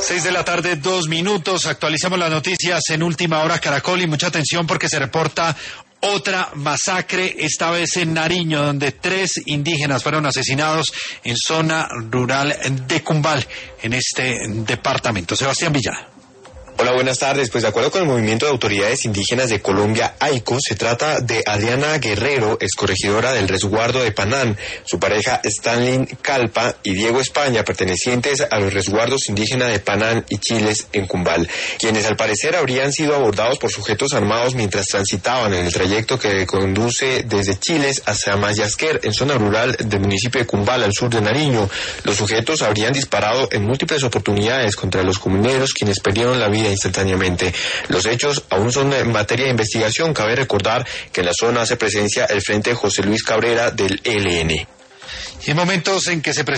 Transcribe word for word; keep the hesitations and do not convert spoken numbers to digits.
Seis de la tarde, dos minutos. Actualizamos las noticias en Última Hora Caracol y mucha atención porque se reporta otra masacre, esta vez en Nariño, donde tres indígenas fueron asesinados en zona rural de Cumbal, en este departamento. Sebastián Villada. Hola, buenas tardes. Pues de acuerdo con el Movimiento de Autoridades Indígenas de Colombia, AICO, se trata de Adriana Guerrero, excorregidora del resguardo de Panán, su pareja Stanley Calpa y Diego España, pertenecientes a los resguardos indígenas de Panán y Chiles en Cumbal, quienes al parecer habrían sido abordados por sujetos armados mientras transitaban en el trayecto que conduce desde Chiles hacia Mayasquer, en zona rural del municipio de Cumbal, al sur de Nariño. Los sujetos habrían disparado en múltiples oportunidades contra los comuneros, quienes perdieron la vida instantáneamente. Los hechos aún son en materia de investigación. Cabe recordar que en la zona hace presencia el Frente José Luis Cabrera del E L N. Y en momentos en que se